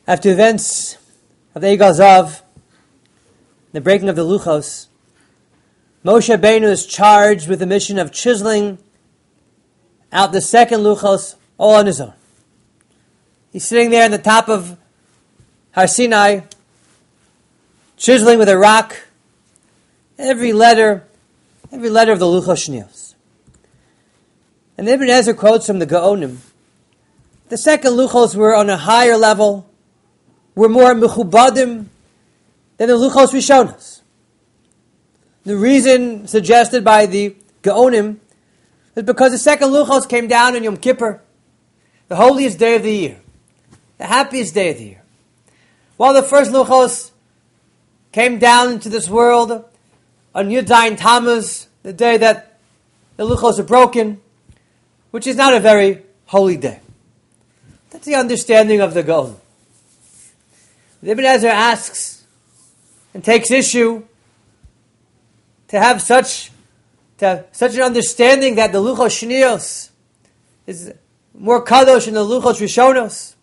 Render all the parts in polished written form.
After events of the Eigal Zav, the breaking of the Luchos, Moshe Rabbeinu is charged with the mission of chiseling out the second Luchos all on his own. He's sitting there on the top of Har Sinai, chiseling with a rock every letter of the Luchos Shnios. And Ibn Ezra quotes from the Gaonim. The second Luchos were on a higher level, were more mechubadim than the Luchos Rishonos. The reason suggested by the Gaonim is because the second Luchos came down on Yom Kippur, the holiest day of the year, the happiest day of the year. While the first Luchos came down into this world on Yud Zayin Tammuz, the day that the Luchos are broken, which is not a very holy day. That's the understanding of the Gaon. Ibn Ezra asks and takes issue to have such an understanding that the Luchos Shnios is more kadosh than the Luchos Rishonos.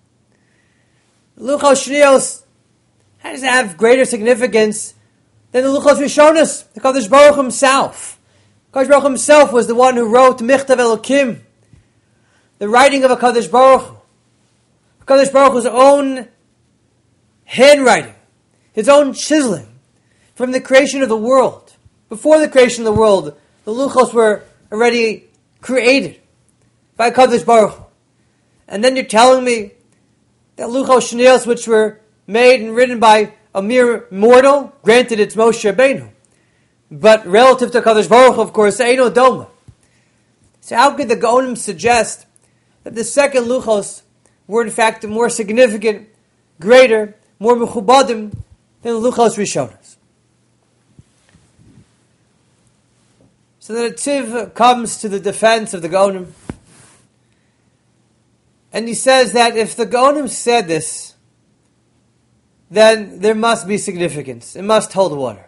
The Luchos Shnios has to have greater significance than the Luchos Rishonos, the Kadosh Baruch himself. Kadosh Baruch himself was the one who wrote Michtav Elokim, the writing of a Kadosh Baruch. Kadosh Baruch's own handwriting, his own chiseling from the creation of the world. Before the creation of the world, the Luchos were already created by Kadosh Baruch. And then you're telling me that Luchos Shnios, which were made and written by a mere mortal, granted it's Moshe Rabbeinu, but relative to Kadosh Baruch, of course, Eino Doma. So how could the Gaonim suggest that the second Luchos were in fact more significant, greater, more mechubadim than the Luchos Rishonos? So the Netziv comes to the defense of the Gaonim, and he says that if the Gaonim said this, then there must be significance. It must hold water.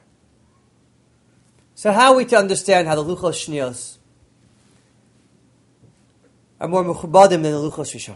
So how are we to understand how the Luchos Shnios are more mechubadim than the Luchos Rishonos?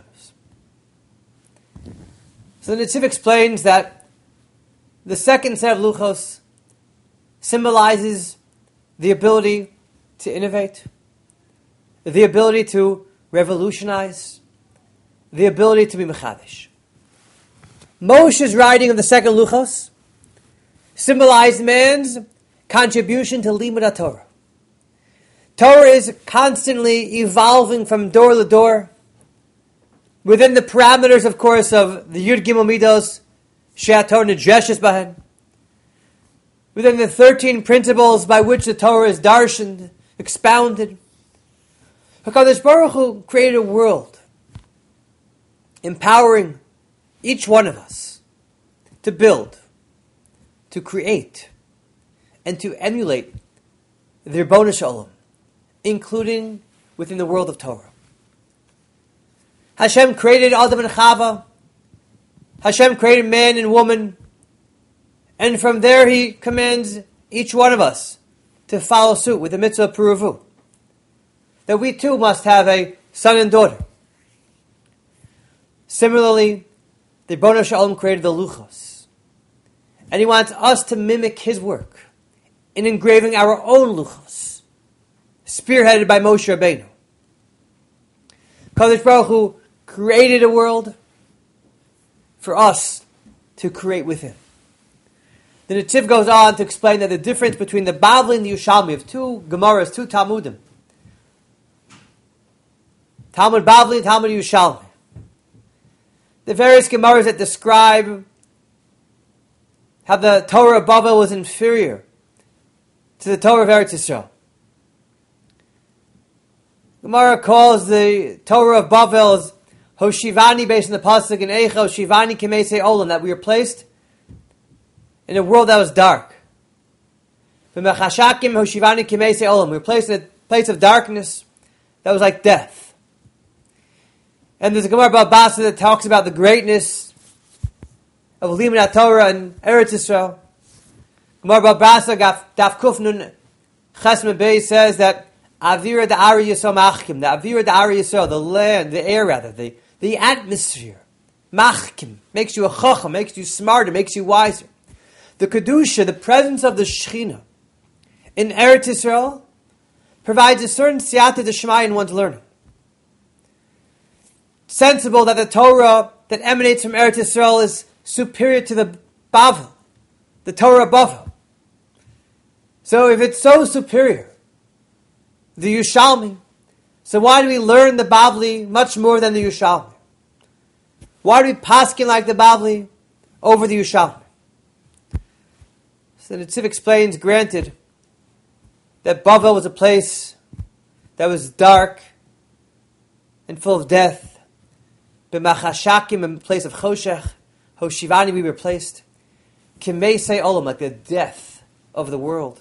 So the Netziv explains that the second set of Luchos symbolizes the ability to innovate, the ability to revolutionize, the ability to be mechadish. Moshe's writing of the second Luchos symbolized man's contribution to Limud Torah. Torah is constantly evolving from door to door, within the parameters, of course, of the Yud Gimel Midos, She'at Torah Nidreshes Bahen, within the 13 principles by which the Torah is darshaned, expounded. HaKadosh Baruch Hu created a world, empowering each one of us to build, to create, and to emulate the Ribono Shel Olam, including within the world of Torah. Hashem created Adam and Chava. Hashem created man and woman. And from there He commands each one of us to follow suit with the mitzvah of Puruvu. That we too must have a son and daughter. Similarly, the Ribono Shel Olam created the Luchos. And He wants us to mimic His work in engraving our own Luchos, spearheaded by Moshe Rabbeinu. Kadosh Baruch Hu created a world for us to create within. The Netziv goes on to explain that the difference between the Bavli and the Yerushalmi of two Gemaras, two Talmudim, Talmud Bavli and Talmud Yerushalmi, the various Gemaras that describe how the Torah of Bavel was inferior to the Torah of Eretz Yisrael. Gemara calls the Torah of Bavel as Hoshivani, based on the pasuk in Eicha, Hoshivani Kimesei Olam, that we were placed in a world that was dark. V'mechashakim Hoshivani Kimesei Olam, we were placed in a place of darkness that was like death. And there's a Gemara about Basa that talks about the greatness of Limud Torah and Eretz Yisrael. Gemara about Basa, Daf Kuf Nun Chesed Beis says that Avira Da'ari Yisrael Machkim, the Avira Da'ari Yisrael, the land, the air rather, the atmosphere, machkim, makes you a chacham, makes you smarter, makes you wiser. The Kedusha, the presence of the Shekhinah in Eretz Yisrael, provides a certain siyata d'shmai in one's learning. Sensible that the Torah that emanates from Eretz Yisrael is superior to the Bavel, the Torah Bavel. So if it's so superior, the Yushalmi, so why do we learn the Bavli much more than the Yushalmi? Why do we paskin like the Bavli over the Yushalmi? So the Tziv explains, granted, that Bavel was a place that was dark and full of death. B'machashakim, in the place of Choshech, Hoshivani we were placed. Kimeisei olam, like the death of the world.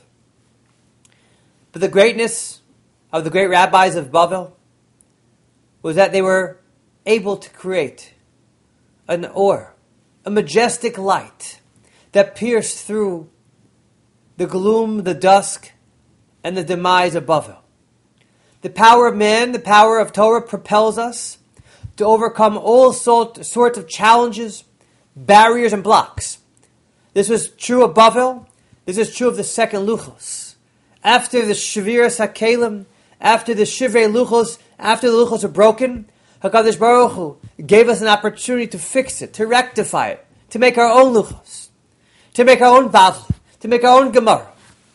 But the greatness of the great rabbis of Bavel was that they were able to create an or, a majestic light that pierced through the gloom, the dusk, and the demise of Bavel. The power of man, the power of Torah propels us to overcome all sorts of challenges, barriers, and blocks. This was true of Bavel. This is true of the second Luchos. After the Shviras HaKelim, after the Shivrei Luchos, after the Luchos were broken, HaKadosh Baruch Hu gave us an opportunity to fix it, to rectify it, to make our own Luchos, to make our own Bavli, to make our own Gemara.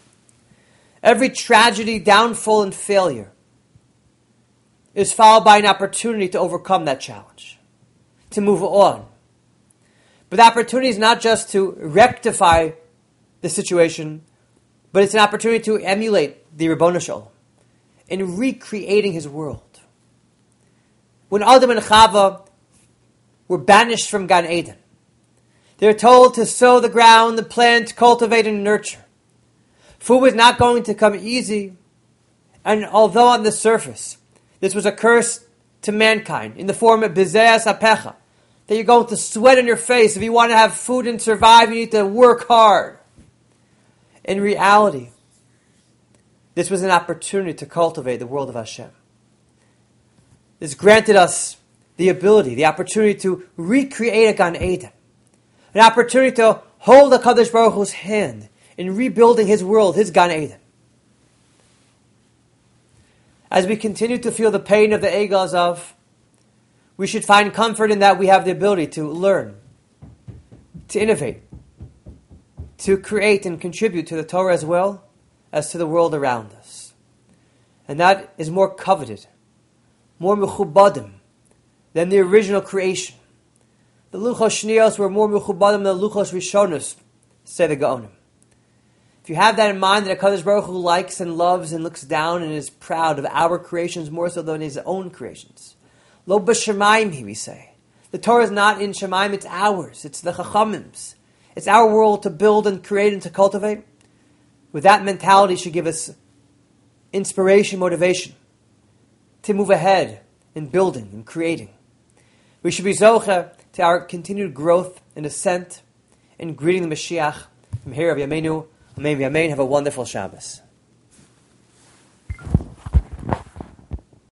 Every tragedy, downfall, and failure is followed by an opportunity to overcome that challenge, to move on. But the opportunity is not just to rectify the situation, but it's an opportunity to emulate the Ribbono Shel Olam in recreating his world. When Adam and Chava were banished from Gan Eden, they were told to sow the ground, the plant, cultivate and nurture. Food was not going to come easy, and although on the surface this was a curse to mankind in the form of bizeas apecha, that you're going to sweat on your face. If you want to have food and survive, you need to work hard. In reality, this was an opportunity to cultivate the world of Hashem. This granted us the ability, the opportunity to recreate a Gan Eden. An opportunity to hold the HaKadosh Baruch Hu's hand in rebuilding his world, his Gan Eden. As we continue to feel the pain of the Egaz of, we should find comfort in that we have the ability to learn, to innovate, to create and contribute to the Torah as well as to the world around us. And that is more coveted, more mechubadim than the original creation. The Luchos Shnios were more mechubadim than the Luchos Rishonos, say the Gaonim. If you have that in mind, that HaKadosh Baruch Hu likes and loves and looks down and is proud of our creations more so than his own creations. Lo b'shamayim, we say. The Torah is not in Shemaim, it's ours. It's the Chachamim's. It's our world to build and create and to cultivate. With that mentality should give us inspiration, motivation to move ahead in building and creating. We should be zocha to our continued growth and ascent in greeting the Mashiach from here of Yameinu. Amen. Have a wonderful Shabbos.